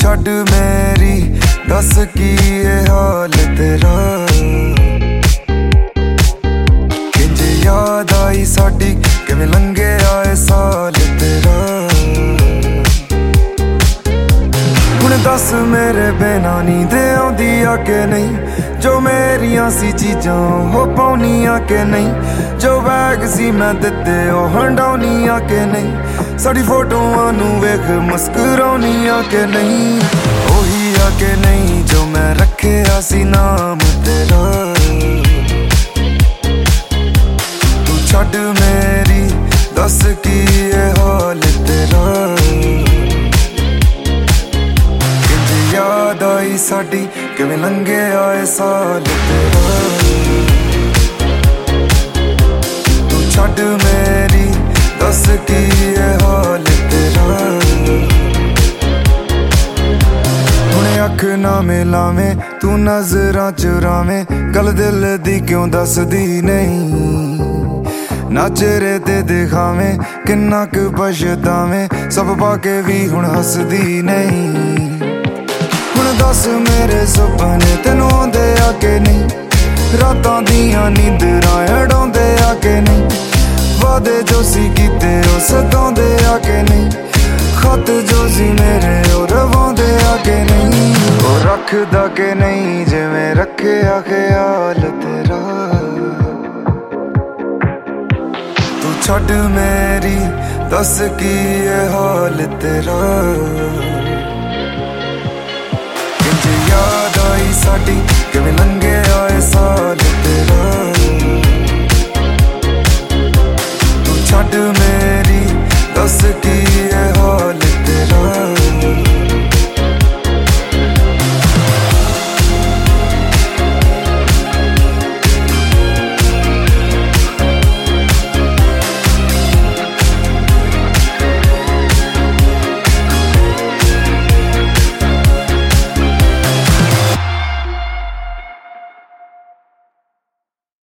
छड़ मेरी दस की ये हाल तेरा, किंज याद आई साडी किवें लंघे आए साल तेरा। हुण दस मेरे बिना नींद आउंदी आ के नहीं, जो मेरियां सी चीजां हो पाउनियां के नहीं, जो बैग सी मैं दित्ते ओ हंडाउनियां के नहीं, साडी फोटोआं नूं वेख मुस्कुराउनियां के नहीं, ओही आ के नहीं जो मैं रखिया सी नाम तेरा। तू छड़ मेरी दस की ये हाल तेरा, याद आई साडी किवें लंघे आए साल तेरा। तू छड़ मेरी दस की ये हाल तेरा, हुणे अख ना मिलावें तू नजरां चुरावें, गल दिल दी क्यों दसदी नहीं, ना चेहरे ते दिखावें किन्ना क पछतावें, सब पाके भी हुण हसदी नहीं। दस मेरे सुपने तेनों आंदे आ के नहीं, रातां दियां नींदरां अड़ाउंदे आ के नहीं, वादे जो सी कीते ओ सताउंदे आ के नहीं, खत जो सी मेरे ओ रवाउंदे आ के नहीं, ओ रखदा के नहीं जिवें रखिया ख्याल तेरा। तू छड़ मेरी दस की ये हाल तेरा, याद आई साडी किवें लंघे